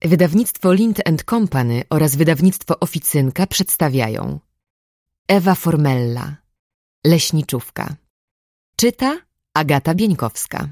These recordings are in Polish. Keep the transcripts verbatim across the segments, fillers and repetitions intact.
Wydawnictwo Lind and Company oraz wydawnictwo Oficynka przedstawiają Ewa Formella, Leśniczówka. Czyta Agata Bieńkowska.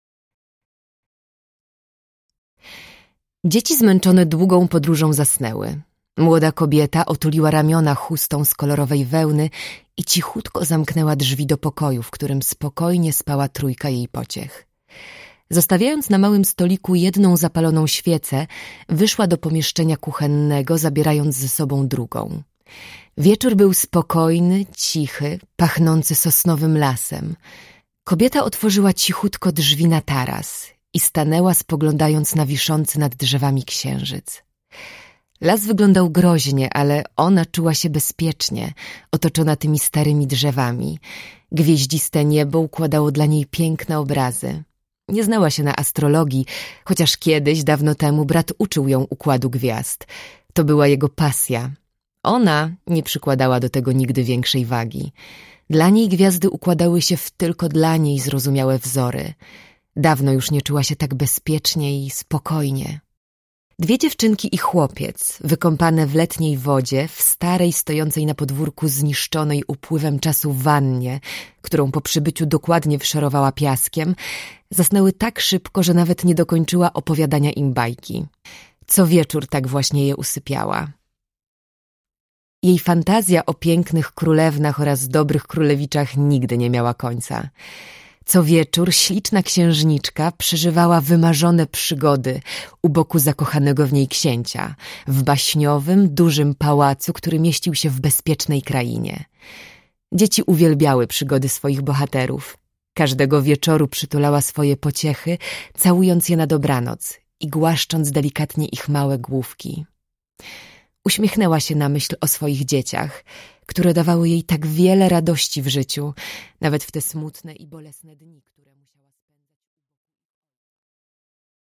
Dzieci zmęczone długą podróżą zasnęły. Młoda kobieta otuliła ramiona chustą z kolorowej wełny i cichutko zamknęła drzwi do pokoju, w którym spokojnie spała trójka jej pociech. Zostawiając na małym stoliku jedną zapaloną świecę, wyszła do pomieszczenia kuchennego, zabierając ze sobą drugą. Wieczór był spokojny, cichy, pachnący sosnowym lasem. Kobieta otworzyła cichutko drzwi na taras i stanęła, spoglądając na wiszący nad drzewami księżyc. Las wyglądał groźnie, ale ona czuła się bezpiecznie, otoczona tymi starymi drzewami. Gwieździste niebo układało dla niej piękne obrazy. Nie znała się na astrologii, chociaż kiedyś, dawno temu, brat uczył ją układu gwiazd. To była jego pasja. Ona nie przykładała do tego nigdy większej wagi. Dla niej gwiazdy układały się w tylko dla niej zrozumiałe wzory. Dawno już nie czuła się tak bezpiecznie i spokojnie. Dwie dziewczynki i chłopiec, wykąpane w letniej wodzie, w starej, stojącej na podwórku zniszczonej upływem czasu wannie, którą po przybyciu dokładnie wyszorowała piaskiem, zasnęły tak szybko, że nawet nie dokończyła opowiadania im bajki. Co wieczór tak właśnie je usypiała. Jej fantazja o pięknych królewnach oraz dobrych królewiczach nigdy nie miała końca. Co wieczór śliczna księżniczka przeżywała wymarzone przygody u boku zakochanego w niej księcia, w baśniowym, dużym pałacu, który mieścił się w bezpiecznej krainie. Dzieci uwielbiały przygody swoich bohaterów. Każdego wieczoru przytulała swoje pociechy, całując je na dobranoc i głaszcząc delikatnie ich małe główki. Uśmiechnęła się na myśl o swoich dzieciach, które dawały jej tak wiele radości w życiu, nawet w te smutne i bolesne dni, które